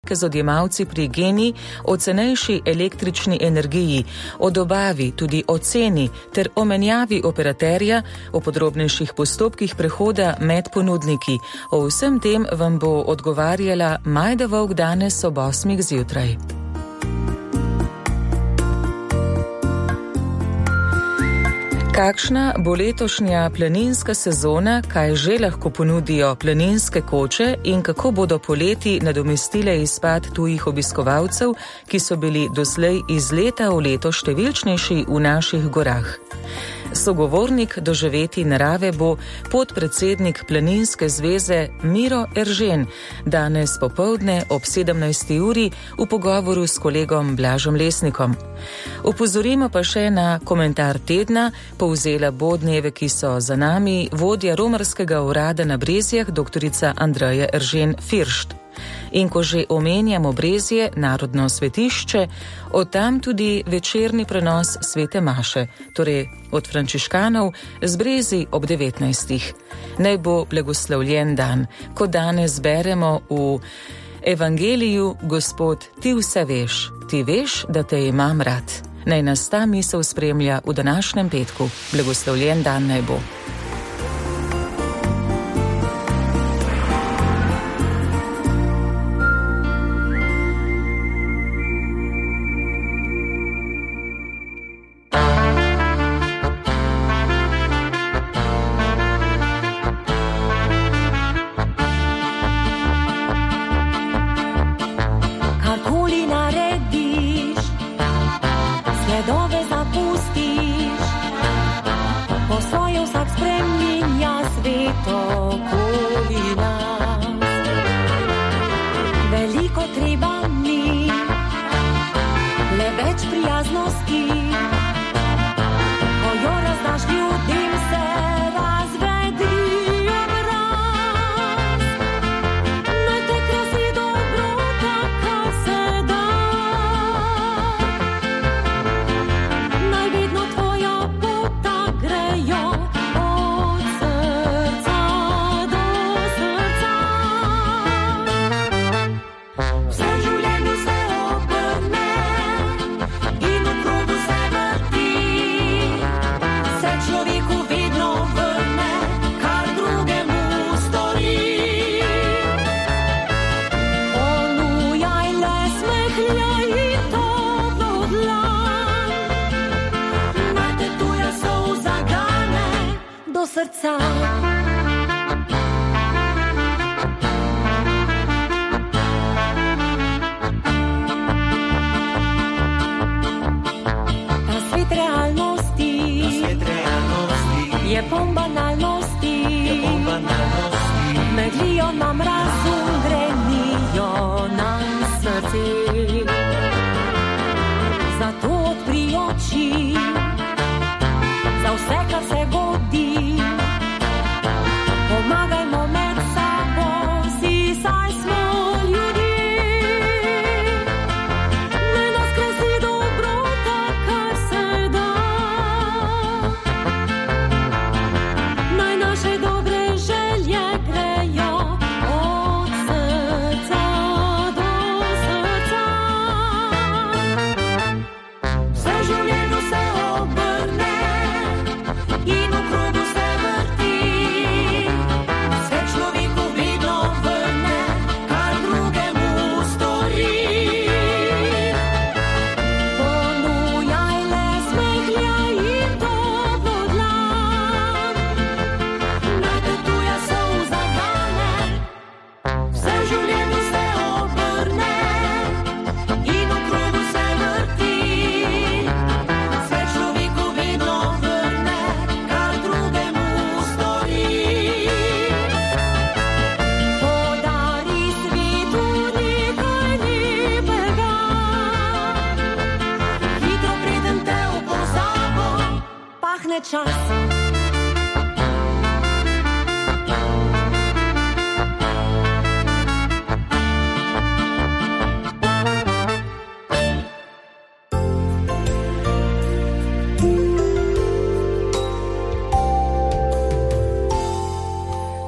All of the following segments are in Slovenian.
z odjemalci pri GEN-I o cenejši električni energiji, o dobavi, tudi o ceni ter o menjavi operaterja, o podrobnejših postopkih prehoda med ponudniki. O vsem tem vam bo odgovarjala Majda Vovk danes ob 8. zjutraj. Kakšna bo letošnja planinska sezona, kaj že lahko ponudijo planinske koče in kako bodo poleti nadomestile izpad tujih obiskovalcev, ki so bili doslej iz leta v leto številčnejši v naših gorah. Sogovornik doživeti narave bo podpredsednik Planinske zveze Miro Eržen, danes popoldne ob 17. uri v pogovoru s kolegom Blažom Lesnikom. Opozorimo pa še na komentar tedna, povzela bo dneve, ki so za nami, vodja romarskega urada na Brezjah, doktorica Andreja Eržen Firšt. In ko že omenjamo Brezje, narodno svetišče, od tam tudi večerni prenos svete maše, torej od frančiškanov z Brezij ob 19. Naj bo blagoslovljen dan, ko danes beremo v Evangeliju: Gospod, ti vse veš, ti veš, da te imam rad. Naj nas ta misel spremlja v današnjem petku. Blagoslovljen dan naj bo.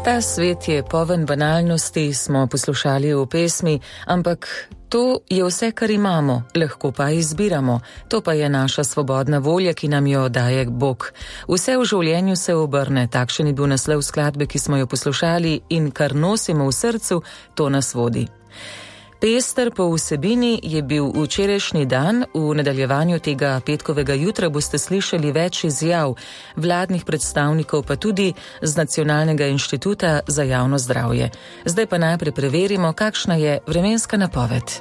Ta svet je poln banalnosti, smo poslušali v pesmi, ampak to je vse, kar imamo, lahko pa izbiramo. To pa je naša svobodna volja, ki nam jo daje Bog. Vse v življenju se obrne, takšen je bil naslov skladbe, ki smo jo poslušali, in kar nosimo v srcu, to nas vodi. Pester po vsebini je bil včerajšnji dan. V nadaljevanju tega petkovega jutra boste slišali več izjav vladnih predstavnikov, pa tudi z Nacionalnega inštituta za javno zdravje. Zdaj pa najprej preverimo, kakšna je vremenska napoved.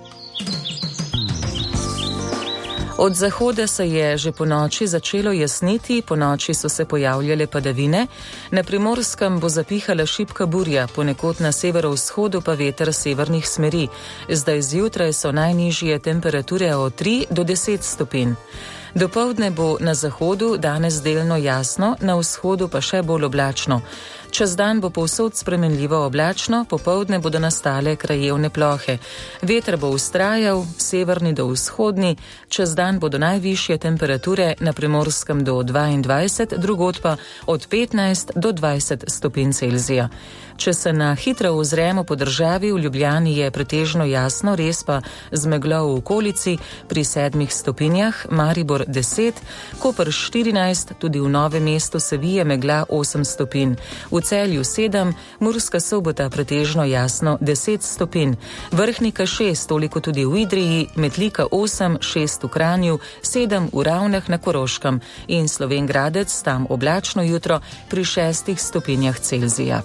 Od zahoda se je že po noči začelo jasniti, po noči so se pojavljale padavine, na Primorskem bo zapihala šibka burja, ponekod na severovzhodu pa veter severnih smeri. Zdaj zjutraj so najnižje temperature od 3 do 10 stopinj. Dopoldne bo na zahodu danes delno jasno, na vzhodu pa še bolj oblačno. Čez dan bo povsod spremenljivo oblačno, popoldne bodo nastale krajevne plohe. Veter bo vztrajal, severni do vzhodni, čez dan bodo najvišje temperature na Primorskem do 22, drugod pa od 15 do 20 stopinj Celzija. Če se na hitro ozremo po državi, v Ljubljani je pretežno jasno, res pa z meglo v okolici, pri 7 stopinjah, Maribor 10, Koper 14, tudi v Novem mestu se vije megla 8 stopinj. V Celju 7, Murska Sobota pretežno jasno 10 stopinj, Vrhnika 6, toliko tudi v Idriji, Metlika 8, 6 v Kranju, 7 v Ravnah na Koroškem in Slovenj Gradec, tam oblačno jutro pri 6 stopinjah Celzija.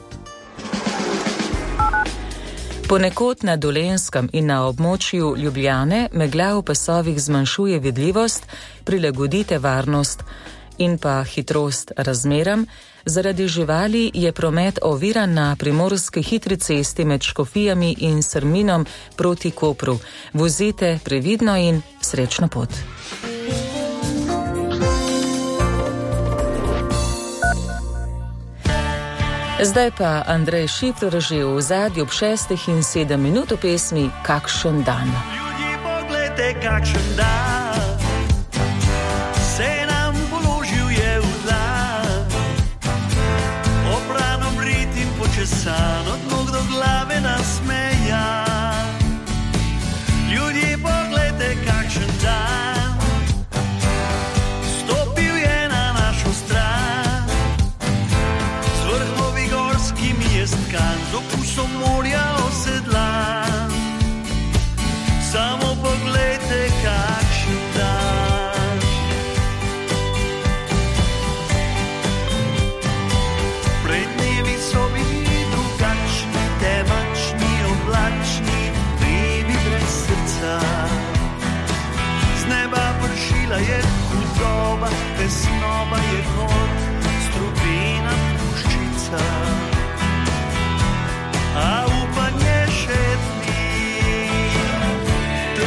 Ponekod na Dolenjskem in na območju Ljubljane megla v pasovih zmanjšuje vidljivost, prilagodite varnost in pa hitrost razmeram. Zaradi živali je promet oviran na primorski hitri cesti med Škofijami in Srminom proti Kopru. Vozite previdno in srečno pot. Zdaj pa Andrej Šifrer že v ozadju ob 6 in 7 minut v pesmi Kakšen dan. Ljudje, poglejte, kakšen dan se nam položil je v dlan. Oprano brit in počesan, od nog do glave nasmejan. Ljudje, poglejte, kakšen dan stopil je na našo stran. Z vrhovi gorskimi je stkan, z okusom morja osedlan. Samo poglejte, kakšen dan. Pred dnevi so bili drugačni, temačni, oblačni, dnevi brez srca. Z neba pršila je hudoba, tesnoba je hod, strupena puščica. A upanje še dni,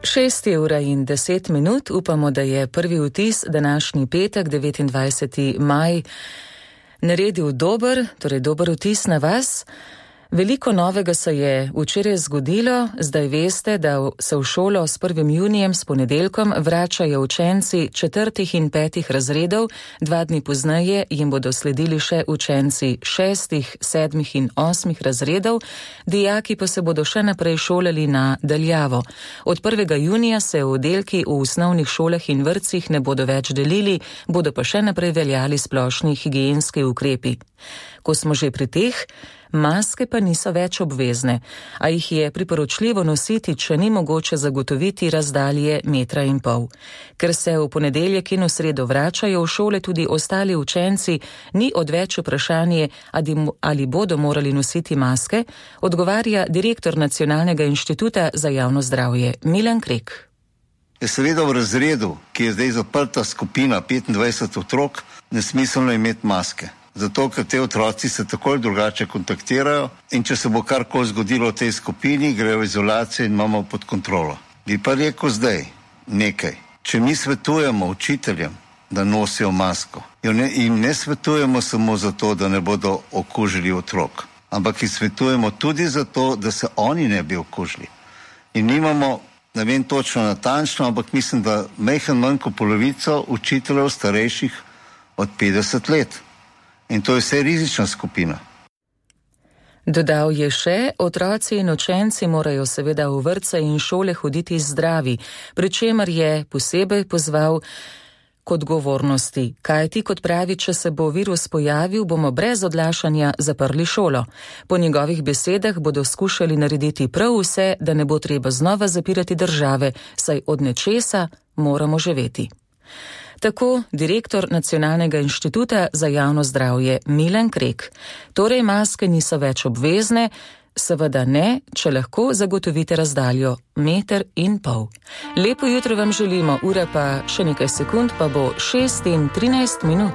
6:10, upamo, da je prvi vtis današnji petek, 29. maj, naredil dober vtis na vas. Veliko novega se je včeraj zgodilo, zdaj veste, da se v šolo s 1. junijem, s ponedeljkom, vračajo učenci 4. in 5. razredov, 2 dni pozneje jim bodo sledili še učenci 6., 7. in 8. razredov, dijaki pa se bodo še naprej šolali na daljavo. Od 1. junija se oddelki v osnovnih šolah in vrtcih ne bodo več delili, bodo pa še naprej veljali splošni higienski ukrepi. Ko smo že pri teh, maske pa niso več obvezne, a jih je priporočljivo nositi, če ni mogoče zagotoviti razdalje 1,5 metra. Ker se v ponedeljek in v sredo vračajo v šole tudi ostali učenci, ni odveč vprašanje, ali bodo morali nositi maske, odgovarja direktor Nacionalnega inštituta za javno zdravje Milan Krek. Je seveda v razredu, ki je zdaj zaprta skupina 25 otrok, nesmiselno imeti maske. Zato, ker te otroci se tako ali drugače kontaktirajo in če se bo karkoli zgodilo v tej skupini, grejo v izolacijo in imamo pod kontrolo. Bi pa rekel zdaj nekaj. Če mi svetujemo učiteljem, da nosijo masko, in ne svetujemo samo zato, da ne bodo okužili otrok, ampak jih svetujemo tudi zato, da se oni ne bi okužili. In imamo, ne vem točno natančno, ampak mislim, da manj kot polovico učiteljev starejših od 50 let. In to je vse rizična skupina. Dodal je še, otroci in učenci morajo seveda v vrtce in šole hoditi zdravi, pri čemer je posebej pozval k odgovornosti. Kajti, kot pravi, če se bo virus pojavil, bomo brez odlašanja zaprli šolo. Po njegovih besedah bodo skušali narediti prav vse, da ne bo treba znova zapirati države, saj od nečesa moramo živeti. Tako direktor Nacionalnega inštituta za javno zdravje Milan Krek. Torej maske niso več obvezne, seveda ne, če lahko zagotovite razdaljo 1,5 metra. Lepo jutro vam želimo, ura pa še nekaj sekund, pa bo 6:13.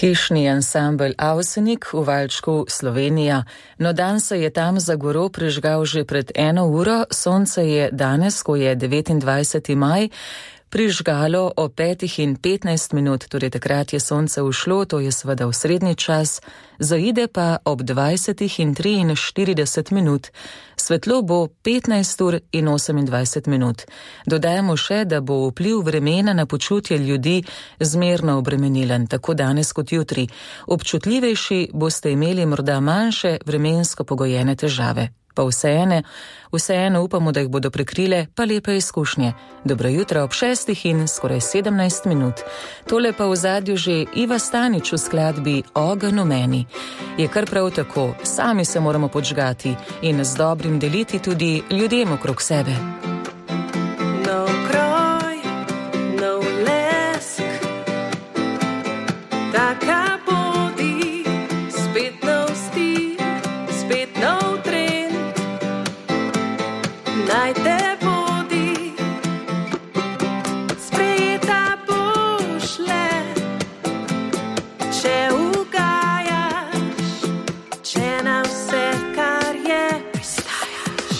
Hišni ansambel Avsenik v Valčku, Slovenija. No, dan se je tam za goro prižgal že pred 1 uro, sonce je danes, ko je 29. maj, prižgalo o 5:15, torej takrat je sonce ušlo, to je seveda osrednji čas, zaide pa ob 20:43. Svetlo bo 15:28. Dodajamo še, da bo vpliv vremena na počutje ljudi zmerno obremenilen, tako danes kot jutri. Občutljivejši boste imeli morda manjše vremensko pogojene težave. Pa vseeno upamo, da jih bodo prekrile pa lepe izkušnje. Dobro jutro ob 6:17. Tole pa v zadju že Iva Stanič v skladbi Ogenj v meni. Je kar prav tako, sami se moramo podžgati in z dobrim deliti tudi ljudem okrog sebe. No kroj, no lesk, taka bodi, spet nov stil, spet nov trend. Naj te vodi, sprejeta boš le, če ugajaš, če na vse, kar je, pristajaš.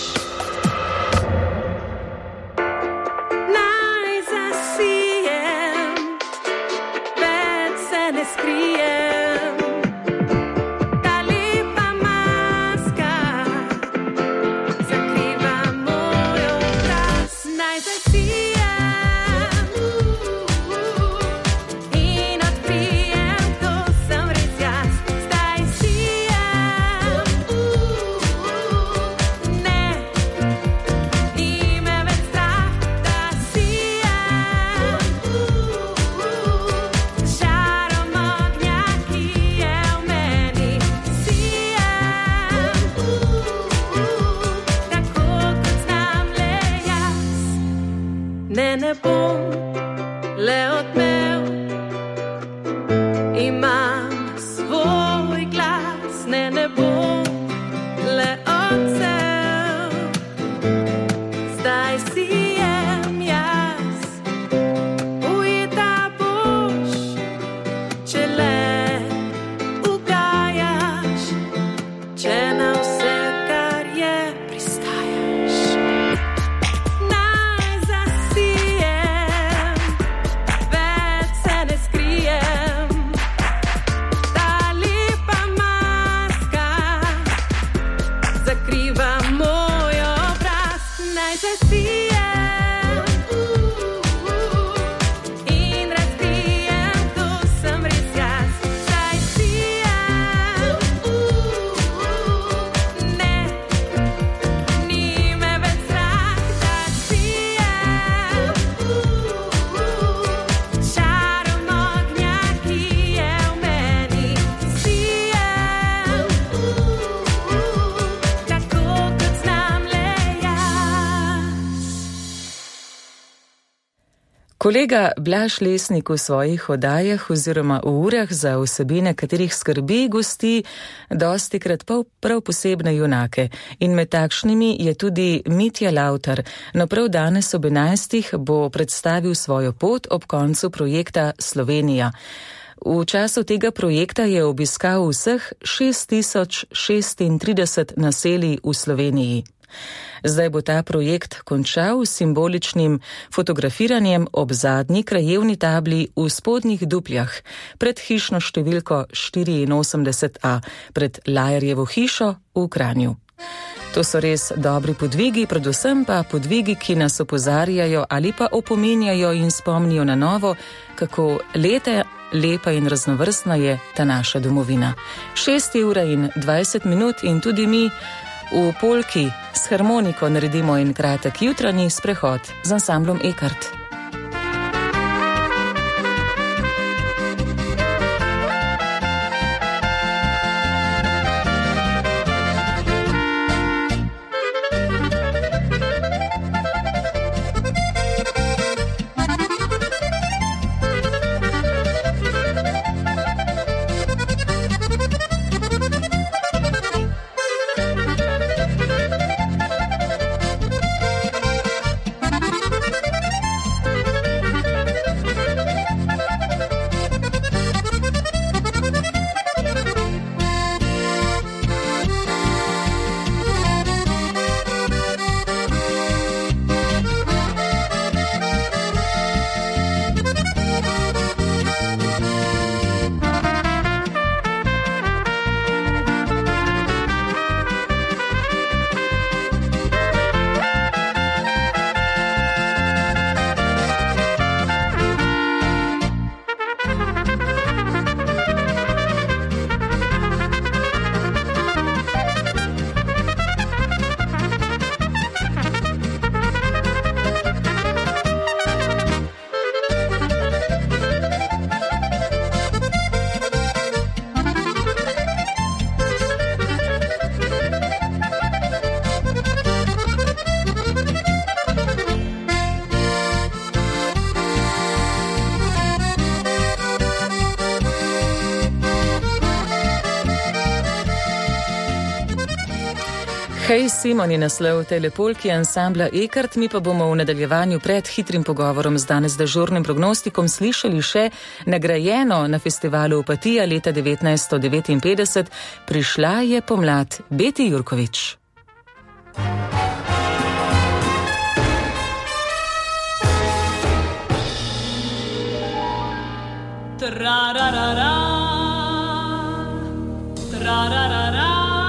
Naj zasijem, več se ne skrijem, ta lepa maska zakriva moj obraz. Naj zasijem in odkrijem, to sem res jaz. Zdaj sijem, ne, ni me več strah, da sijem, žarom ognja, ki je v meni. Sijem, tako kot znam le jaz. Ne bom le odmev, imam svoj glas. Ne bom le odsev, zdaj sijem jaz. Ujeta boš, če le ugajaš, če na vse, kar je, pristajaš. Naj zasijem, več se ne skrijem, ta lepa maska zakriva moj obraz. Naj zasijem in razkrijem, to sem res jaz. Zdaj sijem, ne, ni me več strah, da sijem, žarom ognja, ki je v meni. Sijem, tako kot znam le jaz. Kolega Blaž Lesnik v svojih oddajah oziroma v urah, za vsebine katerih skrbi, gosti dostikrat prav posebne junake. In med takšnimi je tudi Mitja Lavtar. No, prav danes ob 11. bo predstavil svojo pot ob koncu projekta Slovenija. V času tega projekta je obiskal vseh 6036 naselij v Sloveniji. Zdaj bo ta projekt končal s simboličnim fotografiranjem ob zadnji krajevni tabli v Spodnjih Dupljah, pred hišno številko 84A, pred Lajerjevo hišo v Kranju. To so res dobri podvigi, predvsem pa podvigi, ki nas opozarjajo ali pa opominjajo in spomnijo na novo, kako lepa in raznovrstna je ta naša domovina. 6:20 in tudi mi v polki s harmoniko naredimo en kratek jutranji sprehod z ansamblom Ekart. Hej Simon je naslov te lepolki ansambla Ekart, mi pa bomo v nadaljevanju pred hitrim pogovorom z danes dežurnim prognostikom slišali še nagrajeno na festivalu Opatija leta 1959. Prišla je pomlad. Beti Jurkovič. Tra-ra-ra-ra, tra-ra-ra-ra,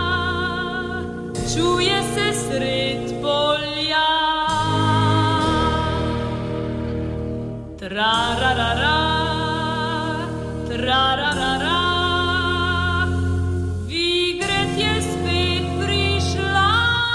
čuje se sred polja. Tra-ra-ra-ra, tra-ra-ra-ra, Vigret je spet prišla.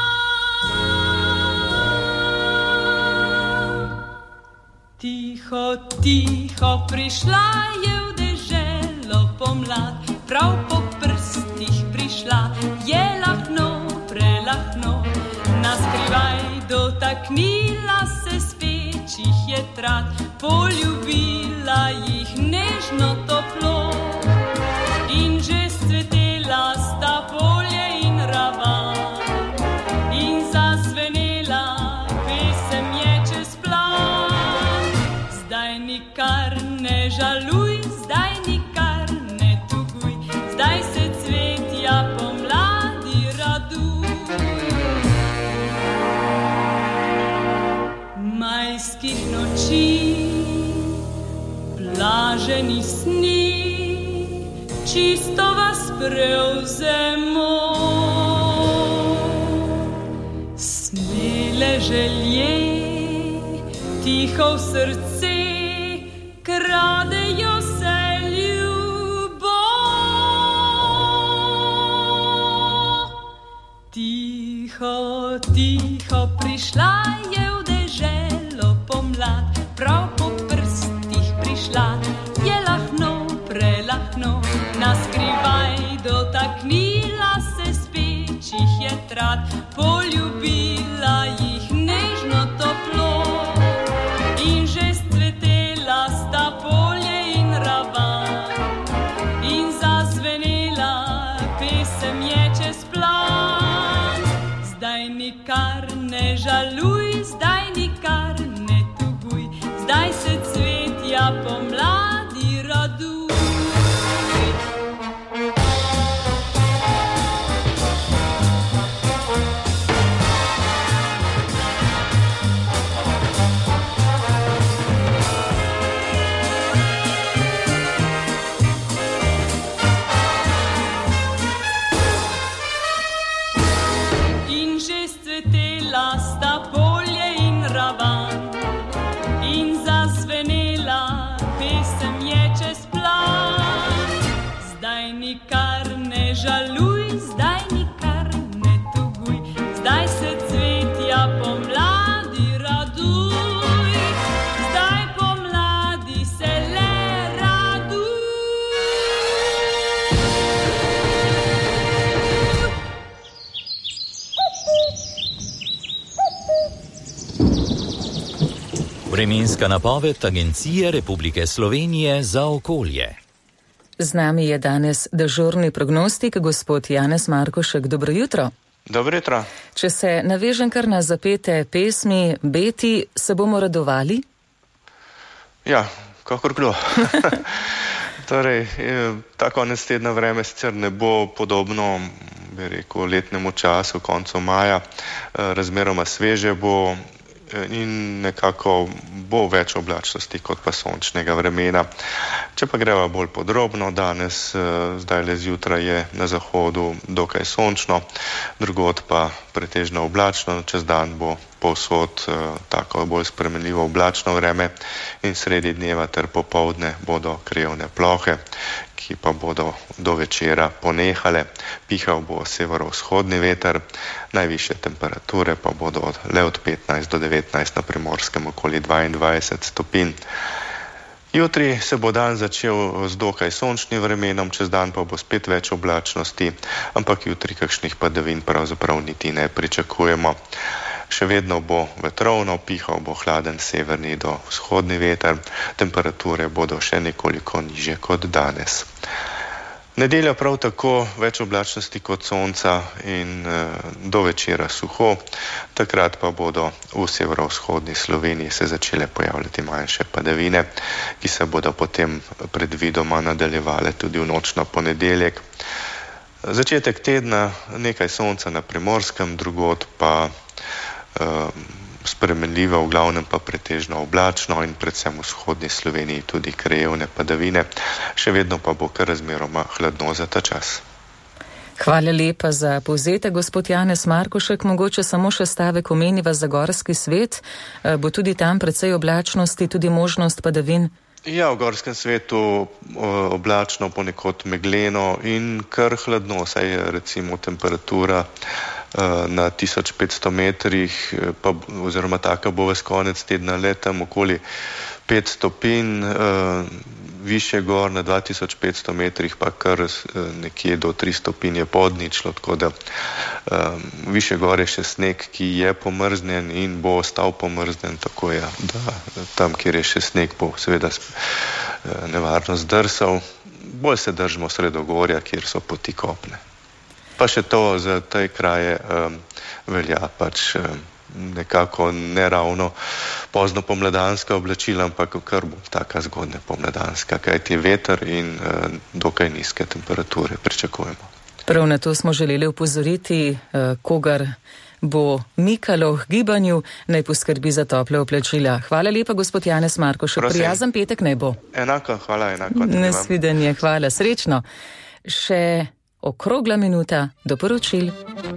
Tiho, tiho prišla je v deželo pomlad, prav po prstih prišla, je lahno, prelahno, naskrivaj dotaknila se spečih je trat, poljubila jih nežno toplo in že scvetela sta polje in ravan in zazvenela pesem je čez plan. Zdaj nikar ne žaluj, zdaj nikar ne tuguj, zdaj se cvetja pomladi raduj. Majskih noči, blaženi sni, čisto vas prevzemo. Smele želje, tiho v srce, kradejo se ljubo. Tiho, tiho prišla je v deželo pomlad, prav po prstih prišla, je lahno, prelahno, naskrivaj dotaknila se spečih je trat, poljubila jih nežno toplo in že scvetela sta polje in ravan in zazvenela pesem je čez plan. Zdaj nikar ne žaluj, zdaj nikar ne tuguj, zdaj se cvetja pomladi raduj. In že scvetela sta polje in ravan in zazvenela pesem je čez plan. Zdaj nikar ne žaluj, zdaj nikar ne tuguj, zdaj se cvetja pomladi raduj. Zdaj pomladi se le raduj. Vremenska napoved Agencije Republike Slovenije za okolje. Z nami je danes dežurni prognostik, gospod Janez Markošek. Dobro jutro. Dobro jutro. Če se navežem kar na zapete pesmi Beti, se bomo radovali? Ja, kakor kdo. Torej, ta konec tedna vreme sicer ne bo podobno, bi rekel, letnemu času, koncu maja, razmeroma sveže bo in nekako bo več oblačnosti kot pa sončnega vremena. Če pa greva bolj podrobno, danes, zdaj le zjutraj je na zahodu dokaj sončno, drugod pa pretežno oblačno, čez dan bo povsod tako bolj spremenljivo oblačno vreme in sredi dneva ter popoldne bodo krajevne plohe, ki pa bodo do večera ponehale. Pihal bo severovzhodni veter, najvišje temperature pa bodo le od 15 do 19, na Primorskem okoli 22 stopinj. Jutri se bo dan začel z dokaj sončnim vremenom, čez dan pa bo spet več oblačnosti, ampak jutri kakšnih padavin pravzaprav niti ne pričakujemo. Še vedno bo vetrovno, pihal bo hladen severni do vzhodni veter, temperature bodo še nekoliko nižje kot danes. Nedelja prav tako več oblačnosti kot sonca in do večera suho. Takrat pa bodo v severovzhodni Sloveniji se začele pojavljati manjše padavine, ki se bodo potem predvidoma nadaljevale tudi v noč na ponedeljek. Začetek tedna nekaj sonca na Primorskem, drugod pa spremenljivo, v glavnem pa pretežno oblačno in predvsem v vzhodni Sloveniji tudi krajevne padavine. Še vedno pa bo kar razmeroma hladno za ta čas. Hvala lepa za povzetek, gospod Janez Markošek. Mogoče samo še stavek omeniva za gorski svet. Bo tudi tam precej oblačnosti, tudi možnost padavin? Ja, v gorskem svetu oblačno, ponekod megleno in kar hladno, saj je recimo temperatura na 1500 metrih, pa, oziroma taka bo ves konec tedna le tam okoli 5 stopinj, više gor na 2500 metrih pa kar nekje do 3 stopinje pod ničlo, tako da više gor je še sneg, ki je pomrznjen in bo ostal pomrznjen, tako je, da tam, kjer je še sneg, bo seveda nevarno zdrsal. Bolj se držimo sredogorja, kjer so poti kopne. Pa še to za te kraje velja pač nekako neravno pozno pomladanska oblačila, ampak kar bo taka zgodnja pomladanska, kajti veter in dokaj nizke temperature pričakujemo. Prav na to smo želeli upozoriti, kogar bo mikalo v gibanju, naj poskrbi za tople oblačila. Hvala lepa, gospod Janez Markošek. Prijazen petek naj bo. Enako, hvala, enako. Nasvidenje, hvala, srečno. Še okrogla minuta do poročil.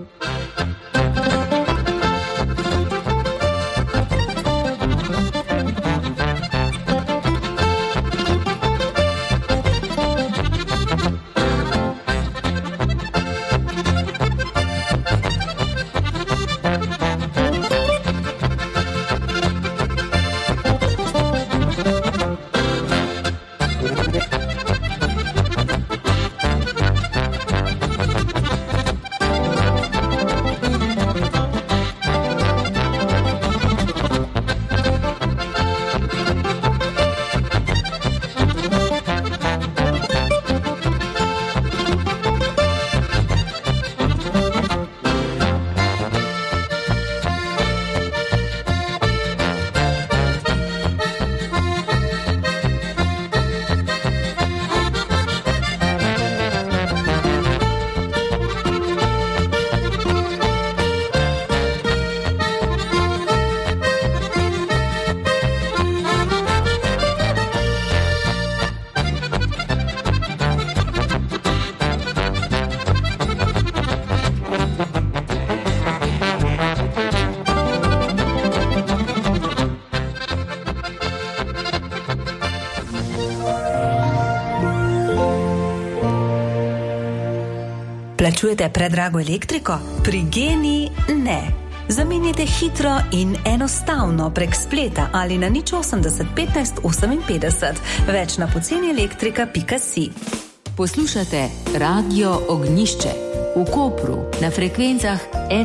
Plačujete predrago elektriko? Pri GEN-I ne. Zamenjajte hitro in enostavno prek spleta ali na 080 15 58. Več na pocenielektrika.si. Poslušate Radio Ognjišče v Kopru na frekvencah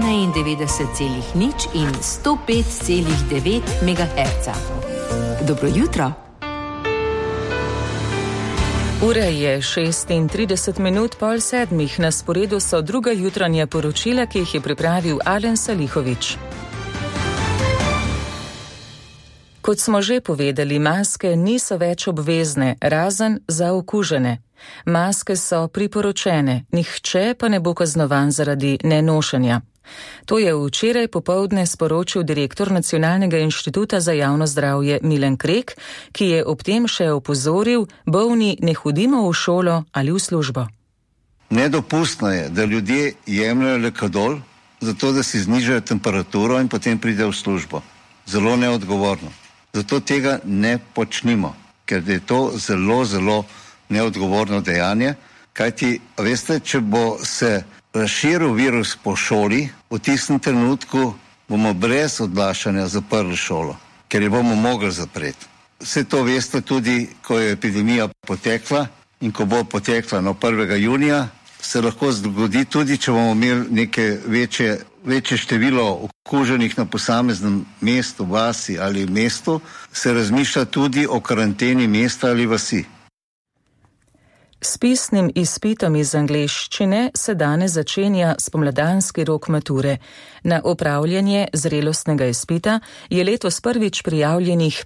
91,0 in 105,9 MHz. Dobro jutro. Ura je 36:37, na sporedu so druga jutranja poročila, ki jih je pripravil Alen Salihovič. Kot smo že povedali, maske niso več obvezne, razen za okužene. Maske so priporočene, nihče pa ne bo kaznovan zaradi nenošenja. To je včeraj popoldne sporočil direktor Nacionalnega inštituta za javno zdravje Milan Krek, ki je ob tem še opozoril, bolni ne hodimo v šolo ali v službo. Nedopustno je, da ljudje jemljajo lekadol, zato da si znižajo temperaturo in potem pridejo v službo. Zelo neodgovorno. Zato tega ne počnimo, ker je to zelo, zelo neodgovorno dejanje. Kajti, veste, če bo se razširil virus po šoli, v tistem trenutku bomo brez odlašanja zaprli šolo, ker jo bomo mogli zapreti. Vse to veste tudi, ko je epidemija potekla in ko bo potekla 1. junija, se lahko zgodi tudi, če bomo imeli neke večje število okuženih na posameznem mestu, vasi ali mestu, se razmišlja tudi o karanteni mesta ali vasi. S pisnim izpitom iz angleščine se danes začenja spomladanski rok mature. Na opravljanje zrelostnega izpita je letos prvič prijavljenih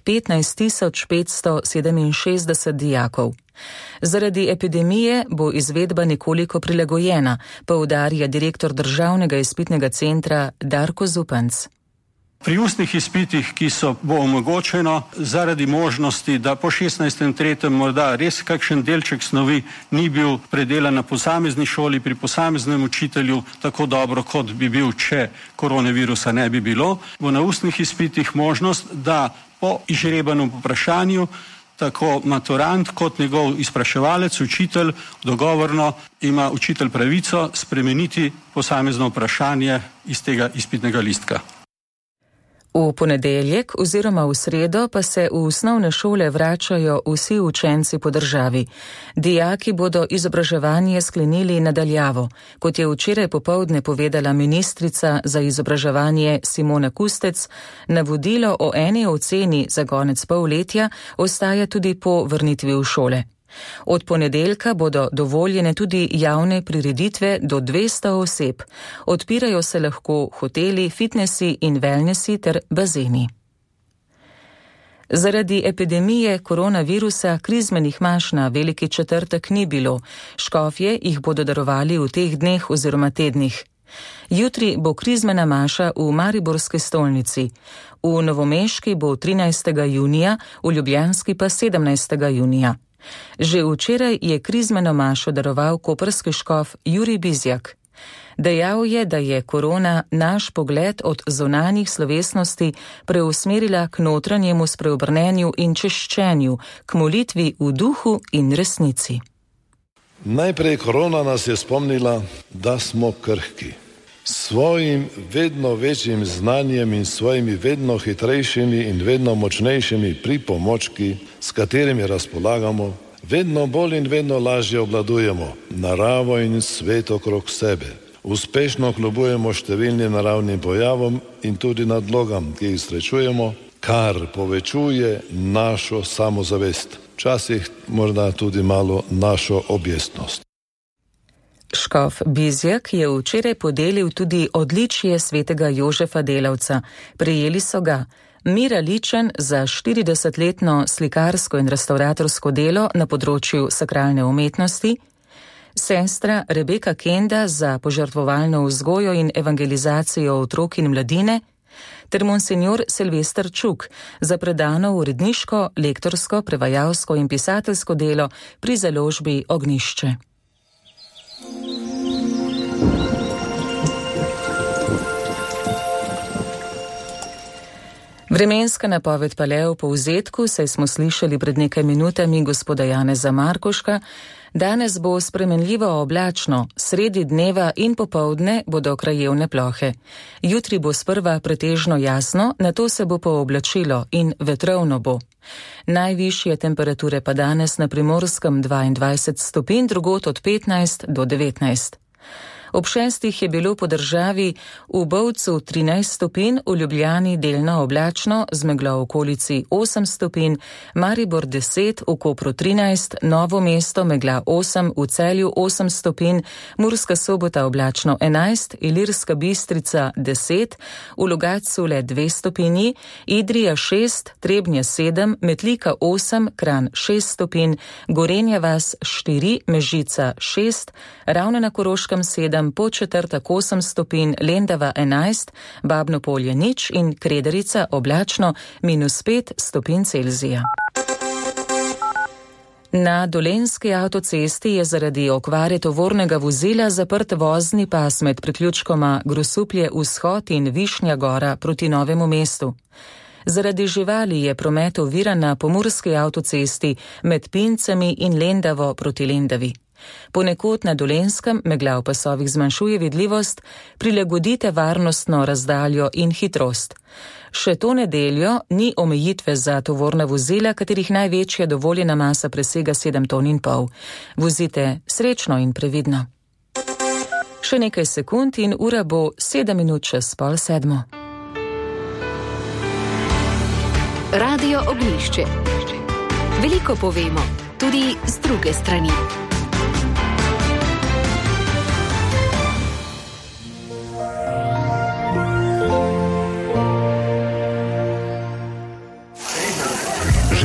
15.567 dijakov. Zaradi epidemije bo izvedba nekoliko prilagojena, poudarja direktor Državnega izpitnega centra Darko Zupanc. Pri ustnih izpitih, ki bo omogočeno zaradi možnosti, da po 16.3. morda res kakšen delček snovi ni bil predelan na posamezni šoli pri posameznem učitelju tako dobro, kot bi bil, če koronavirusa ne bi bilo, bo na ustnih izpitih možnost, da po izžrebanem vprašanju tako maturant kot njegov izpraševalec, učitelj, dogovorno ima učitelj pravico spremeniti posamezno vprašanje iz tega izpitnega listka. V ponedeljek oziroma v sredo pa se v osnovne šole vračajo vsi učenci po državi. Dijaki bodo izobraževanje sklenili nadaljavo, kot je včeraj popoldne povedala ministrica za izobraževanje Simona Kustec. Navodilo o eni oceni za konec polletja ostaja tudi po vrnitvi v šole. Od ponedeljka bodo dovoljene tudi javne prireditve do 200 oseb. Odpirajo se lahko hoteli, fitnesi in wellnessi ter bazeni. Zaradi epidemije koronavirusa krizmenih maš na Veliki četrtek ni bilo. Škofje jih bodo darovali v teh dneh oziroma tednih. Jutri bo krizmena maša v Mariborski stolnici. V Novomeški bo 13. junija, v Ljubljanski pa 17. junija. Že včeraj je krizmeno mašo daroval koprski škof Jurij Bizjak. Dejal je, da je korona naš pogled od zunanjih slovesnosti preusmerila k notranjemu spreobrnenju in češčenju, k molitvi v duhu in resnici. Najprej korona nas je spomnila, da smo krhki. S svojim vedno večjim znanjem in svojimi vedno hitrejšimi in vedno močnejšimi pripomočki, s katerimi razpolagamo, vedno bolj in vedno lažje obvladujemo naravo in svet okrog sebe. Uspešno kljubujemo številnim naravnim pojavom in tudi nadlogam, ki jih srečujemo, kar povečuje našo samozavest, včasih morda tudi malo našo objestnost. Škof Bizjak je včeraj podelil tudi odličje svetega Jožefa Delavca. Prejeli so ga Mira Ličen za 40-letno slikarsko in restavratorsko delo na področju sakralne umetnosti, sestra Rebeka Kenda za požrtvovalno vzgojo in evangelizacijo otrok in mladine ter monsenjor Silvester Čuk za predano uredniško, lektorsko, prevajalsko in pisateljsko delo pri založbi Ognjišče. Vremenska napoved pa le v povzetku, saj smo slišali pred nekaj minutami gospoda Janeza Markoška. Danes bo spremenljivo oblačno, sredi dneva in popoldne bodo krajevne plohe. Jutri bo sprva pretežno jasno, nato se bo pooblačilo in vetrovno bo. Najvišje temperature pa danes na Primorskem 22 stopinj, drugod od 15 do 19. Ob 6 je bilo po državi v Bovcu 13 stopinj, v Ljubljani delno oblačno, z meglo v okolici 8 stopinj, Maribor 10, v Kopru 13, Novo mesto megla 8, v Celju 8 stopinj, Murska Sobota oblačno 11, Ilirska Bistrica 10, v Logatcu le 2 stopinji, Idrija 6, Trebnje 7, Metlika 8, Kranj 6 stopinj, Gorenja vas 4, Mežica 6, Ravne na Koroškem 7, Podčetrtek 8 stopinj, Lendava 11, Babno Polje 0 in Krederica oblačno -5 stopinj Celzija. Na Dolenjski avtocesti je zaradi okvare tovornega vozila zaprt vozni pas med priključkoma Grosuplje vzhod in Višnja Gora proti Novemu mestu. Zaradi živali je promet oviran na Pomurski avtocesti med Pincami in Lendavo proti Lendavi. Ponekod na Dolenjskem megla v pasovih zmanjšuje vidljivost, prilagodite varnostno razdaljo in hitrost. Še to nedeljo ni omejitve za tovorna vozila, katerih največja dovoljena masa presega 7,5 ton. Vozite srečno in previdno. Še nekaj sekund in ura bo 7 minut čez 6:30. Radio Ognjišče. Veliko povemo, tudi z druge strani.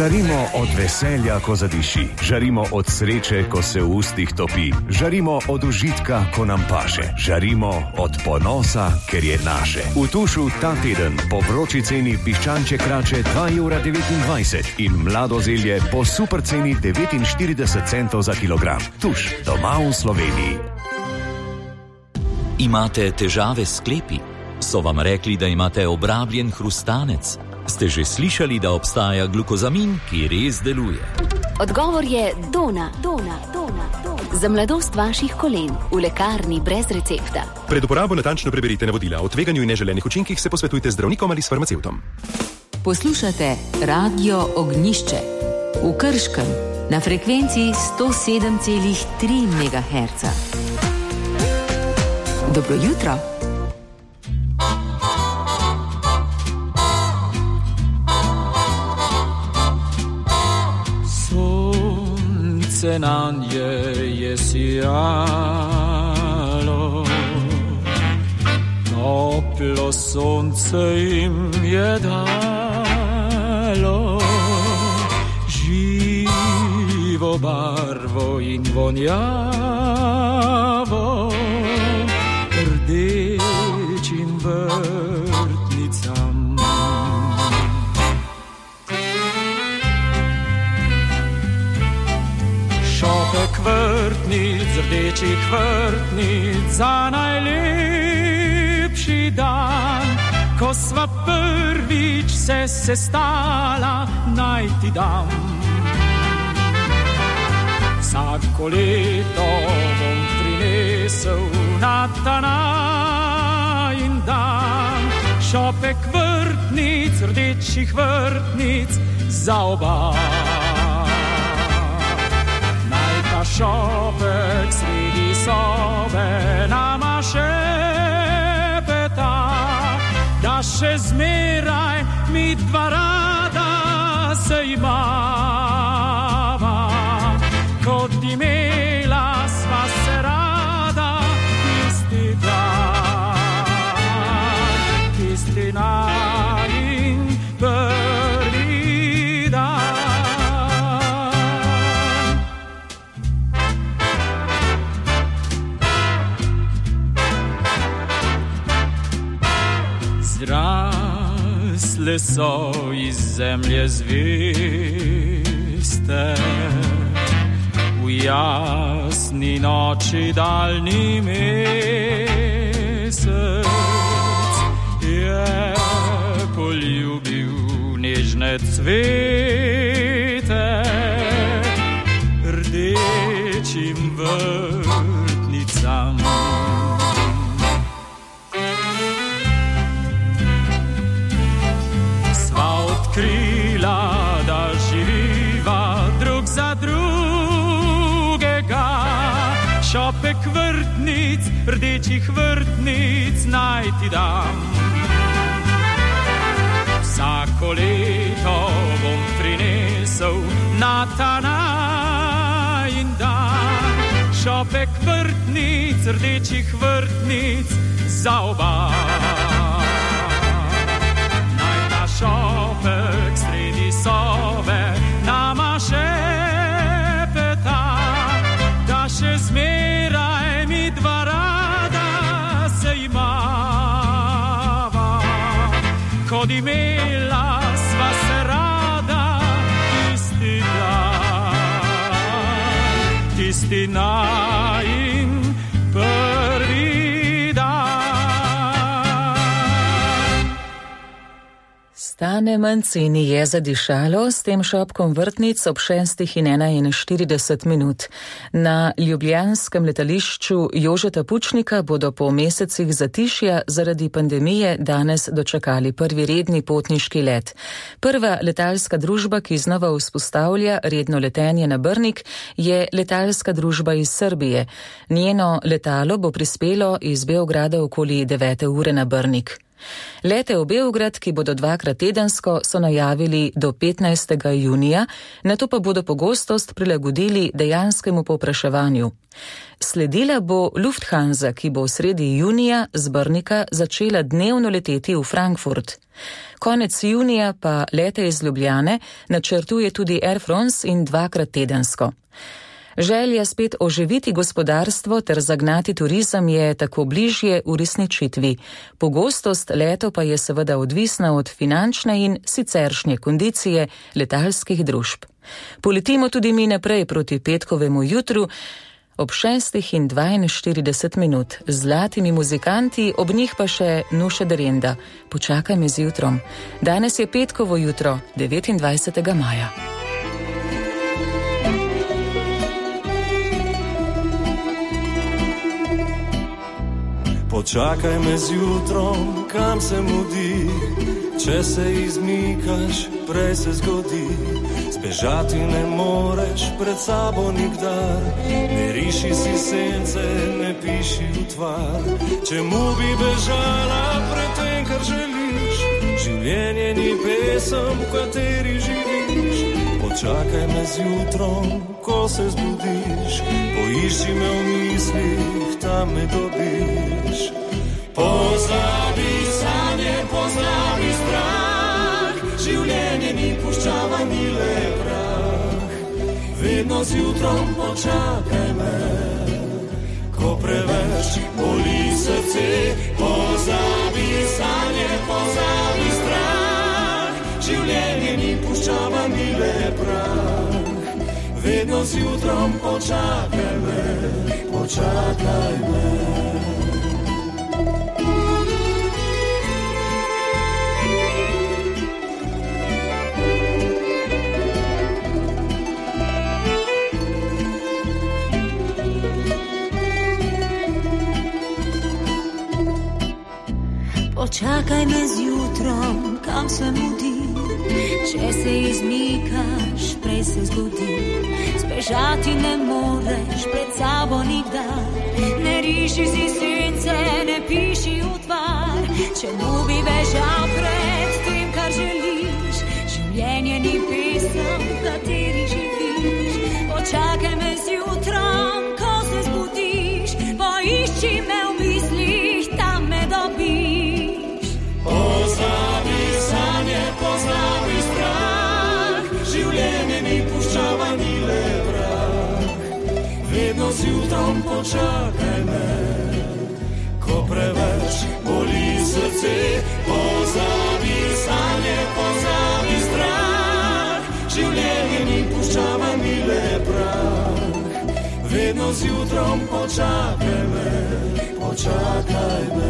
Žarimo od veselja, ko zadiši, žarimo od sreče, ko se v ustih topi, žarimo od užitka, ko nam paše, žarimo od ponosa, ker je naše. V Tušu ta teden po vroči ceni piščančje krače 2,29 € in mlado zelje po super ceni 49 centov za kilogram. Tuš, doma v Sloveniji. Imate težave s sklepi? So vam rekli, da imate obrabljen hrustanec? Ste že slišali, da obstaja glukozamin, ki res deluje? Odgovor je Dona. Za mladost vaših kolen v lekarni brez recepta. Pred uporabo natančno preberite navodila. O tveganju in neželenih učinkih se posvetujte z zdravnikom ali s farmacevtom. Poslušate Radio Ognjišče v Krškem na frekvenci 107,3 MHz. Dobro jutro. Sonce nanje je sijalo, toplo sonce jim je dalo, živo barvo in vonjavo, rdečim vrtnicam. Šopek vrtnic, rdečih vrtnic za najlepši dan, ko sva prvič se sestala, naj ti dam. Vsako leto bom prinesel na ta najin dan šopek vrtnic, rdečih vrtnic za oba. Naj ta šopek sredi sobe nama šepeta, da še zmeraj mi dva rada se imava. Kot imela sva se rada tisti dan, tisti najin prvi dan. Zrasle so iz zemlje zveste, v jasni noči daljni mesec je poljubil nežne cvete rdečim vrtnicam. Sva odkrila, da živiva drug za drug, šopek vrtnic, rdečih vrtnic naj ti dam. Vsako leto bom prinesel na ta najin dan šopek vrtnic, rdečih vrtnic za oba. Naj ta šopek sredi sobe nama šepeta, da še zmeraj mi dva rada se imava. Kot imela sva se rada tisti dan, tisti najin prvi dan. Stane manj ceni je zadišalo s tem šopkom vrtnic ob 6:41. Na ljubljanskem letališču Jožeta Pučnika bodo po mesecih zatišja zaradi pandemije danes dočakali prvi redni potniški let. Prva letalska družba, ki znova vzpostavlja redno letenje na Brnik, je letalska družba iz Srbije. Njeno letalo bo prispelo iz Beograda okoli 9. ure na Brnik. Lete v Beograd, ki bodo 2-krat tedensko, so najavili do 15. junija, nato pa bodo pogostost prilagodili dejanskemu povpraševanju. Sledila bo Lufthansa, ki bo v sredi junija z Brnika začela dnevno leteti v Frankfurt. Konec junija pa lete iz Ljubljane načrtuje tudi Air France in 2-krat tedensko. Želja spet oživiti gospodarstvo ter zagnati turizem je tako bližje uresničitvi. Pogostost letov pa je seveda odvisna od finančne in siceršnje kondicije letalskih družb. Poletimo tudi mi naprej proti petkovemu jutru ob 6:42 z zlatimi muzikanti, ob njih pa še Nuša Derenda. Počakaj me z jutrom. Danes je petkovo jutro, 29. maja. Počakaj me z jutrom, kam se mudi, če se izmikaš, prej se zgodi. Zbežati ne moreš, pred sabo nikdar, ne riši si sence, ne piši v tvar. Čemu bi bežala pred tem, kar želiš? Življenje ni pesem, v kateri živiš. Počakaj me z jutrom, ko se zbudiš, poišči me v mislih, tam me dobiš. Pozabi sanje, pozabi strah, življenje ni puščava, ni le prah. Vedno z jutrom počakaj me, ko preveč boli srce. Pozabi sanje, pozabi strah, življenje ni puščava, ni le prah. Vedno z jutrom počakaj me, počakaj me. Počakaj me z jutrom, kam se mudi, če se izmikaš, prej se zgodi. Zbežati ne moreš, pred sabo nikdar, ne riši si sence, ne piši v tvar. Čemu bi bežal pred tem, kar želiš? Življenje ni pesem, v kateri živiš. Počakaj me z jutrom, ko se zbudiš, poišči me v mislih, tam me dobiš. Pozabi sanje, pozabi strah, življenje ni puščava, ni le prah. Vedno z jutrom počakaj me, ko preveč boli srce. Pozabi sanje, pozabi strah, življenje ni puščava, ni le prah. Vedno z jutrom počakaj me, počakaj me.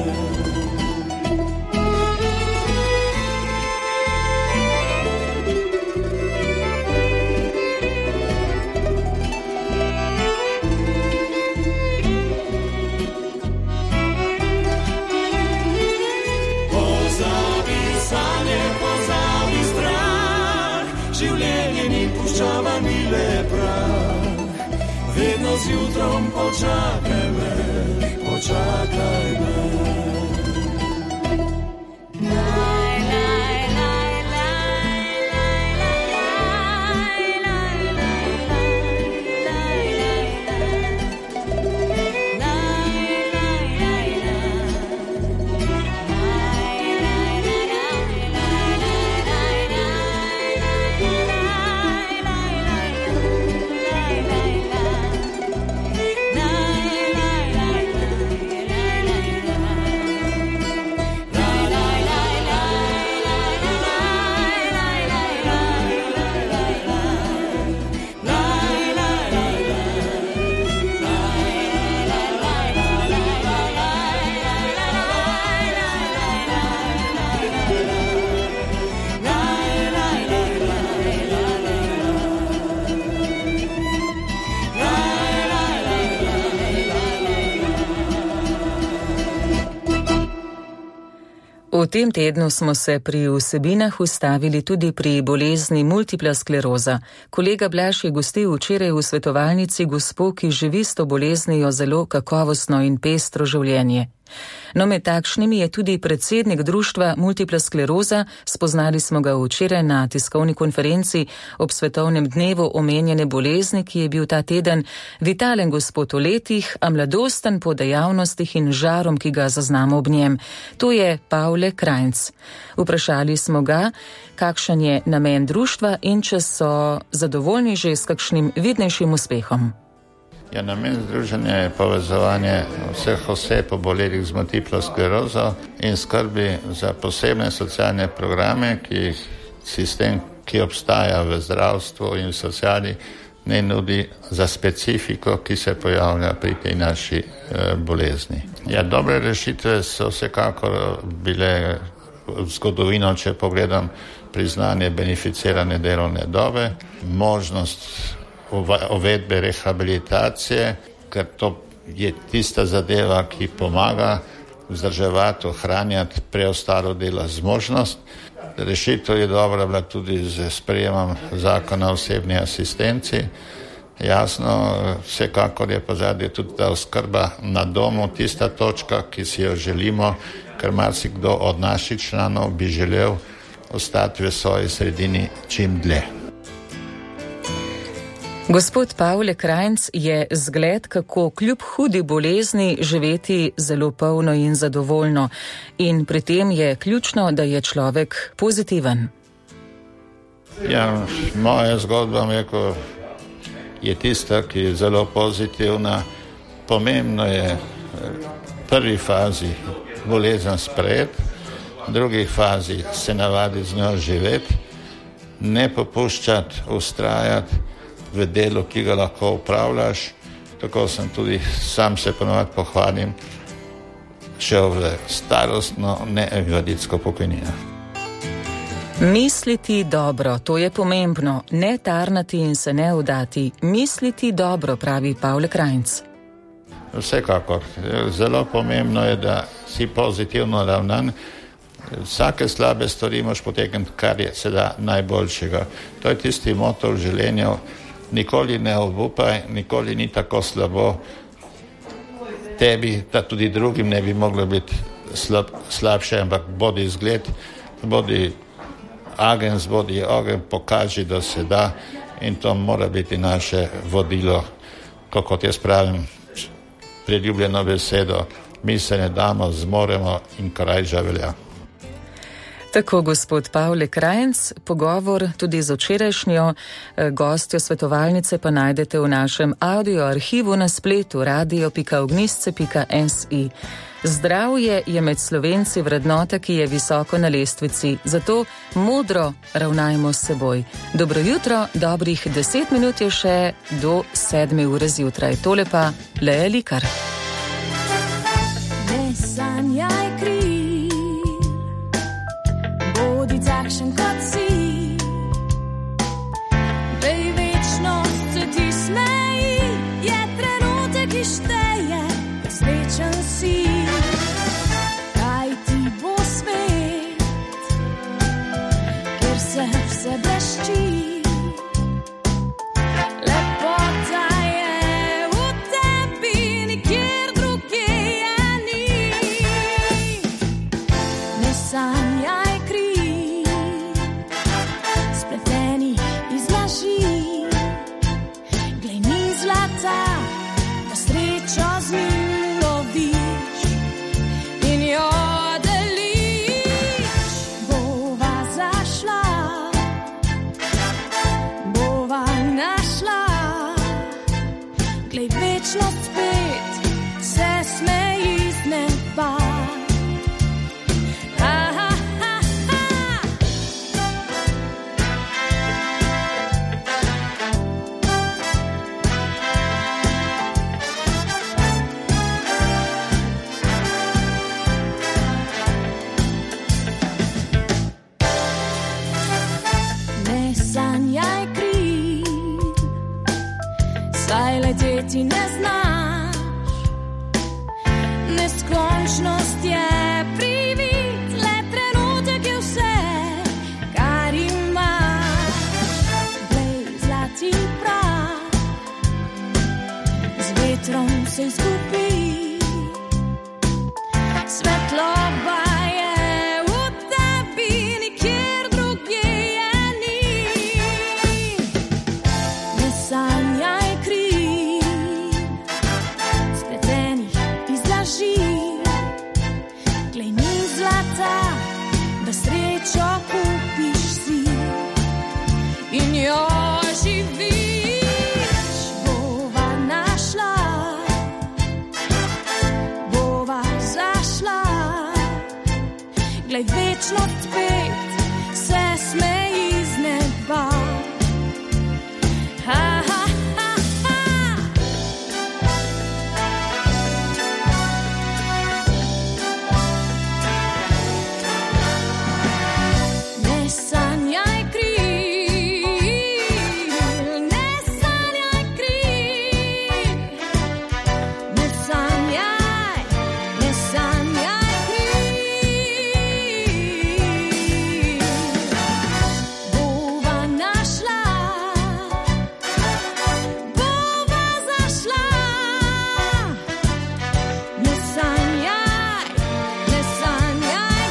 Puščava ni le prah, vedno z jutrom počakaj me, počakaj me. V tem tednu smo se pri vsebinah ustavili tudi pri bolezni multipla skleroza. Kolega Blaž je gostil včeraj v svetovalnici gospo, ki živi s to boleznijo zelo kakovostno in pestro življenje. No, med takšnimi je tudi predsednik društva Multipla skleroza, spoznali smo ga včeraj na tiskovni konferenci ob svetovnem dnevu omenjene bolezni, ki je bil ta teden vitalen gospod v letih, a mladosten po dejavnostih in žarom, ki ga zaznamo ob njem. To je Pavle Krajnc. Vprašali smo ga, kakšen je namen društva in če so zadovoljni že s kakšnim vidnejšim uspehom. Ja, namen združenja je povezovanje vseh oseb obolelih z multiplo sklerozo in skrbi za posebne socialne programe, ki jih sistem, ki obstaja v zdravstvu in v sociali, ne nudi za specifiko, ki se pojavlja pri tej naši bolezni. Ja, dobre rešitve so vsekakor bile v zgodovino, če pogledam, priznanje beneficirane delovne dobe, možnost uvedbe rehabilitacije, ker to je tista zadeva, ki pomaga vzdrževati, ohranjati preostalo delo zmožnost. Rešitev je dobra bila tudi z sprejemom zakona o osebni asistenci. Jasno, vsekakor je pa zadnje tudi ta oskrba na domu, tista točka, ki si jo želimo, ker marsikdo od naših članov bi želel ostati v svoji sredini čim dlje. Gospod Pavle Krajnc je zgled, kako kljub hudi bolezni živeti zelo polno in zadovoljno. In pri tem je ključno, da je človek pozitiven. Ja, moja zgodba je tista, ki je zelo pozitivna. Pomembno je v prvi fazi bolezen sprejeti, v drugi fazi se navaditi z njo živeti, ne popuščati, ustrajati v delu, ki ga lahko upravljaš. Tako sem tudi sam se ponovadi pohvalim šel v starostno, ne invalidsko pokojnino. Misliti dobro, to je pomembno. Ne tarnati in se ne vdati. Misliti dobro, pravi Pavle Krajnc. Vsekakor. Zelo pomembno je, da si pozitivno ravnan. Vsake slabe stvari moš potegniti, kar je seveda najboljšega. To je tisti moto v življenju. Nikoli ne obupaj, nikoli ni tako slabo tebi, da tudi drugim ne bi moglo biti slabše, ampak bodi zgled, bodi agens, bodi ogen, pokaži, da se da, in to mora biti naše vodilo, kot jaz pravim, priljubljeno besedo, mi se ne damo, zmoremo in kraj že velja. Tako gospod Pavle Krajnc, pogovor tudi z včerajšnjo gostjo svetovalnice pa najdete v našem audio arhivu na spletu radio.ognisce.si. Zdravje je med Slovenci vrednota, ki je visoko na lestvici, zato modro ravnajmo s seboj. Dobro jutro, dobrih 10 minut je še do 7 ure zjutraj. Tole pa Lea Likar. Ne sanjaj kriv, bodi takšen kot si, glej večnost se ti smeji, je trenutek, ki šteje, srečen si. Kaj ti bo svet, ker se vse blešči, lepota je v tebi, nikjer drugje je ni. Ne sanjaj kriv, spleteni iz laži, glej ni zlata, da srečo z njim loviš in jo deliš. Bova zašla, bova našla, glej večnost spet se smeji z neba. Ha, ha, ha, ha. Ne sanjaj kriv, saj leteti ne znaš. Neskončnost je privid, le trenutek je vse, kar imaš. Glej zlati prah, z vetrom se izgubi, glej večnost spet se smeji iz neba. Ha, ha, ha, ha. Ne sanjaj kril, ne sanjaj kril, ne sanjaj, ne sanjaj kril. Bova našla, bova zašla. Ne sanjaj, ne sanjaj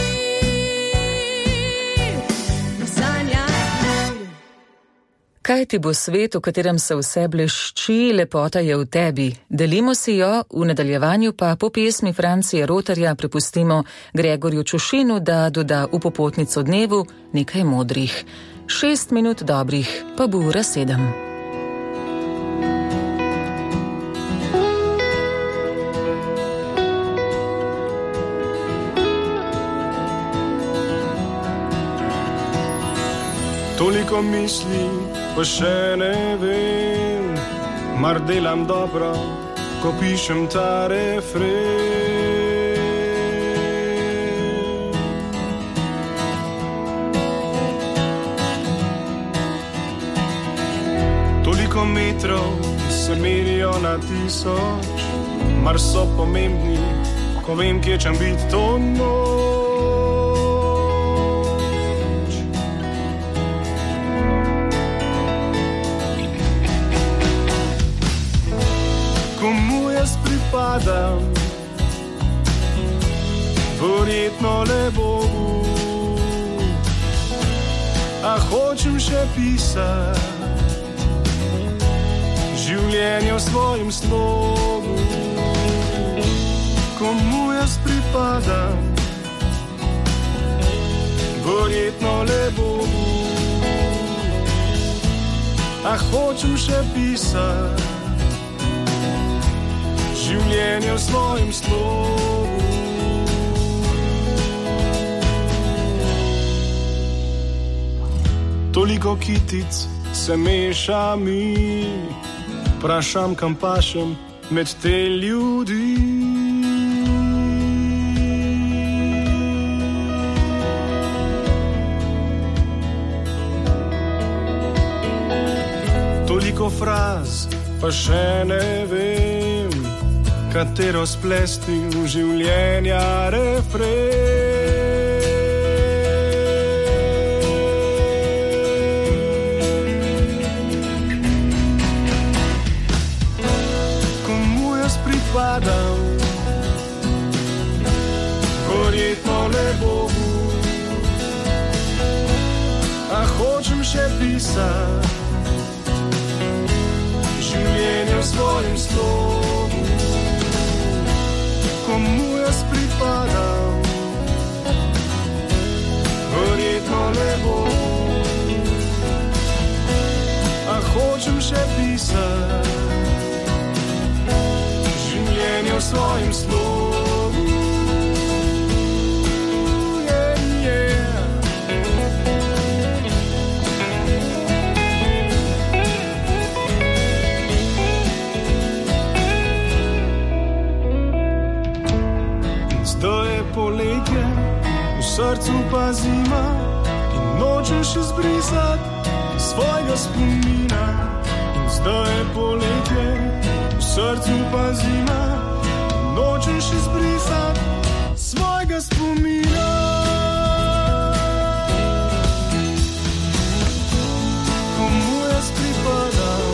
kril, ne sanjaj kril. Kaj ti bo svet, v katerem se vse blešči, lepota je v tebi? Delimo si jo, v nadaljevanju pa po pesmi Francija Rotarja prepustimo Gregorju Čušinu, da doda v popotnico dnevu nekaj modrih. 6 minut dobrih, pa bo ura 7. Toliko misli, pa še ne vem, mar delam dobro, ko pišem ta refren. Toliko metrov se merijo na tisoč, mar so pomembni, ko vem, kje čem biti to noč. Komu jaz pripadam, verjetno le Bogu, a hočem še pisati življenje v svojem slogu. Komu jaz pripadam, verjetno le Bogu, a hočem še pisati življenje v svojem slogu. Toliko kitic se meša mi, vprašam, kam pašem med te ljudi. Toliko fraz, pa še ne vem, katero splesti v življenja refren. Komu jaz pripadam, verjetno le Bogu, a hočem še pisati življenje v svojem slogu. Komu jaz pripadam, verjetno le Bogu, a hočem še pisati življenje v svojem slogu. Poletje, v srcu pa zima in nočem še zbrisati svojega spomina. In zdaj je poletje, v srcu pa zima in nočem še zbrisati svojega spomina. Komu jaz pripadam,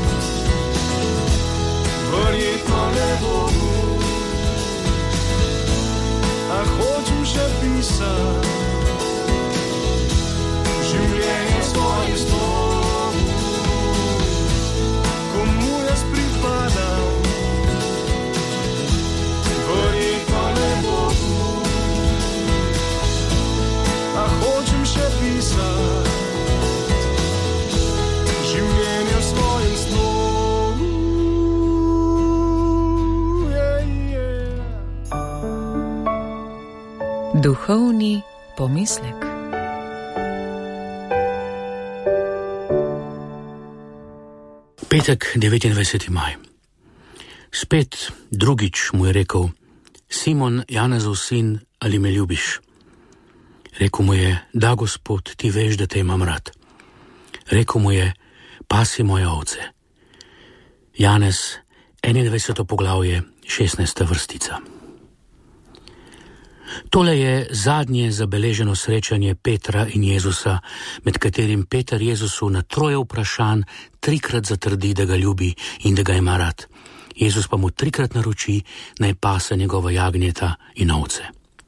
verjetno le Bogu, a hočem še pisati življenje v svojem slogu. Komu jaz pripadam, Duhovni pomislek. Petek, 29. maj. Spet drugič mu je rekel: Simon, Janezov sin, ali me ljubiš? Rekel mu je: Da, Gospod, ti veš, da te imam rad. Rekel mu je: Pasi moje ovce. Janez, 21. poglavje, 16. vrstica. Tole je zadnje zabeleženo srečanje Petra in Jezusa, med katerim Peter Jezusu na 3 vprašanj 3-krat zatrdi, da ga ljubi in da ga ima rad. Jezus pa mu 3-krat naroči, naj pase njegova jagnjeta in ovce.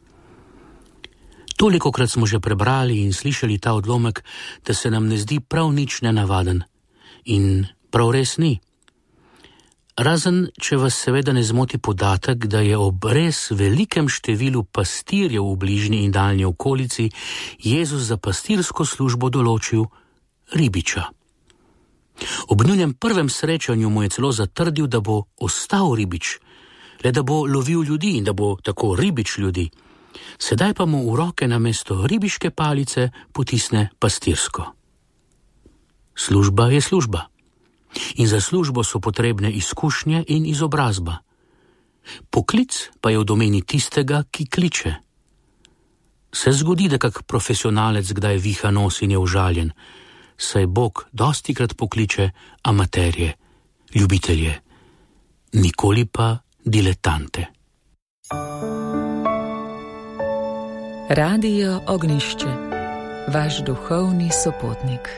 Tolikokrat smo že prebrali in slišali ta odlomek, da se nam ne zdi prav nič nenavaden. In prav res ni. Razen, če vas seveda ne zmoti podatek, da je ob res velikem številu pastirjev v bližnji in daljni okolici Jezus za pastirsko službo določil ribiča. Ob njunem prvem srečanju mu je celo zatrdil, da bo ostal ribič, le da bo lovil ljudi in da bo tako ribič ljudi. Sedaj pa mu v roke namesto ribiške palice potisne pastirsko. Služba je služba. In za službo so potrebne izkušnje in izobrazba. Poklic pa je v domeni tistega, ki kliče. Se zgodi, da kak profesionalec kdaj viha nos in je užaljen, saj Bog dostikrat pokliče amaterje, ljubitelje, nikoli pa diletante. Radio Ognjišče, vaš duhovni sopotnik.